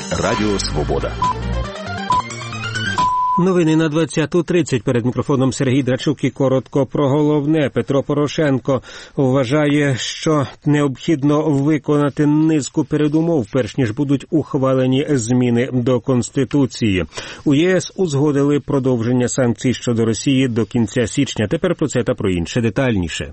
Радіо Свобода. Новини на 20:30. Перед мікрофоном Сергій Драчук і коротко про головне. Петро Порошенко вважає, що необхідно виконати низку передумов, перш ніж будуть ухвалені зміни до Конституції. У ЄС узгодили продовження санкцій щодо Росії до кінця січня. Тепер про це та про інше детальніше.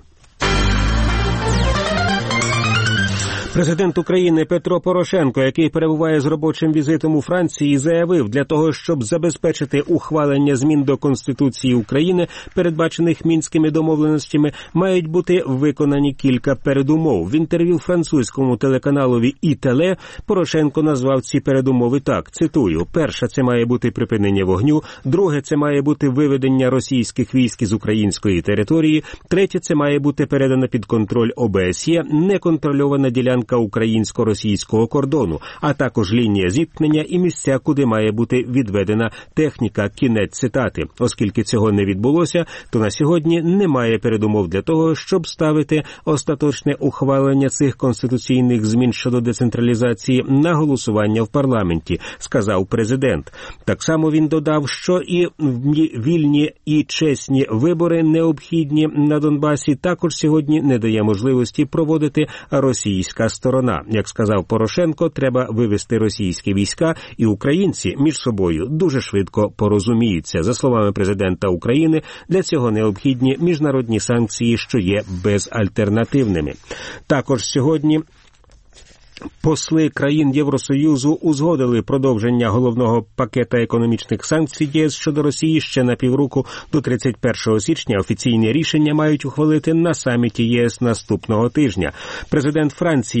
Президент України Петро Порошенко, який перебуває з робочим візитом у Франції, заявив, для того, щоб забезпечити ухвалення змін до Конституції України, передбачених Мінськими домовленостями, мають бути виконані кілька передумов. В інтерв'ю французькому телеканалові «ІТЕЛЕ» Порошенко назвав ці передумови так, цитую: «Перша – це має бути припинення вогню, друге – це має бути виведення російських військ з української території, третє – це має бути передана під контроль ОБСЄ неконтрольована ділянка українсько-російського кордону, а також лінія зіткнення і місця, куди має бути відведена техніка». Кінець цитати. Оскільки цього не відбулося, то на сьогодні немає передумов для того, щоб ставити остаточне ухвалення цих конституційних змін щодо децентралізації на голосування в парламенті, сказав президент. Так само він додав, що і вільні і чесні вибори, необхідні на Донбасі, також сьогодні не дає можливості проводити російська сторона. Як сказав Порошенко, треба вивести російські війська, і українці між собою дуже швидко порозуміються. За словами президента України, для цього необхідні міжнародні санкції, що є безальтернативними. Також сьогодні посли країн Євросоюзу узгодили продовження головного пакета економічних санкцій ЄС щодо Росії ще на півроку до 31 січня. Офіційні рішення мають ухвалити на саміті ЄС наступного тижня. Президент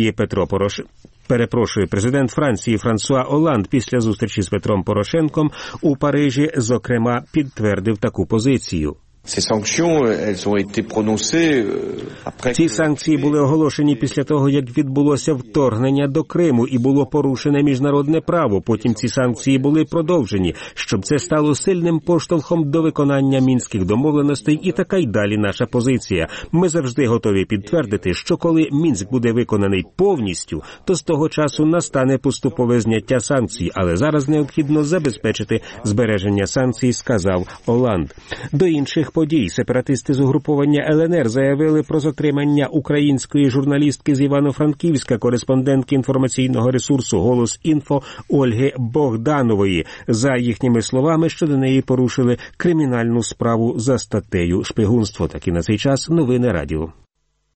Франції Франсуа Оланд після зустрічі з Петром Порошенком у Парижі, зокрема, підтвердив таку позицію. Ці санкції були оголошені після того, як відбулося вторгнення до Криму і було порушене міжнародне право. Потім ці санкції були продовжені, щоб це стало сильним поштовхом до виконання Мінських домовленостей, і така й далі наша позиція. Ми завжди готові підтвердити, що коли Мінськ буде виконаний повністю, то з того часу настане поступове зняття санкцій, але зараз необхідно забезпечити збереження санкцій, сказав Оланд. До інших подій сепаратисти з угруповання ЛНР заявили про затримання української журналістки з Івано-Франківська, кореспондентки інформаційного ресурсу «Голос.Інфо» Ольги Богданової. За їхніми словами, щодо неї порушили кримінальну справу за статтею «Шпигунство». Такі на цей час новини радіо.